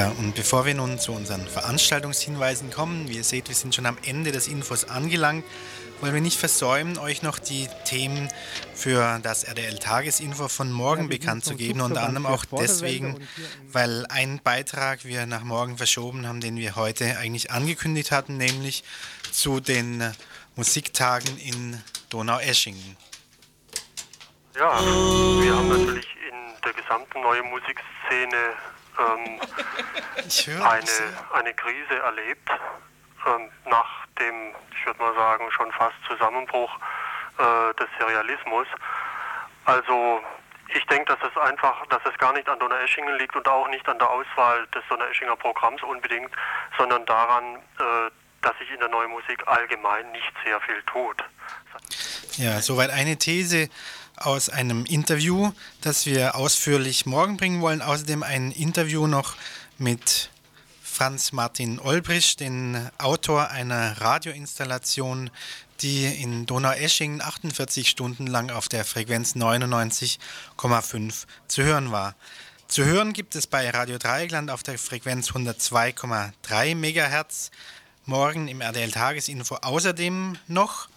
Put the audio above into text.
Ja, und bevor wir nun zu unseren Veranstaltungshinweisen kommen, wie ihr seht, wir sind schon am Ende des Infos angelangt, wollen wir nicht versäumen, euch noch die Themen für das RDL-Tagesinfo von morgen bekannt zu geben. Unter anderem auch deswegen, weil einen Beitrag wir nach morgen verschoben haben, den wir heute eigentlich angekündigt hatten, nämlich zu den Musiktagen in Donaueschingen. Ja, wir haben natürlich in der gesamten neuen Musikszene eine Krise erlebt, nach dem, ich würde mal sagen, schon fast Zusammenbruch des Serialismus. Also ich denke, dass es gar nicht an Donaueschingen liegt und auch nicht an der Auswahl des Donaueschinger Programms unbedingt, sondern daran, dass sich in der neuen Musik allgemein nicht sehr viel tut. Ja, soweit eine These aus einem Interview, das wir ausführlich morgen bringen wollen. Außerdem ein Interview noch mit Franz Martin Olbrich, den Autor einer Radioinstallation, die in Donaueschingen 48 Stunden lang auf der Frequenz 99,5 zu hören war. Zu hören gibt es bei Radio Dreieckland auf der Frequenz 102,3 MHz. Morgen im RDL Tagesinfo außerdem noch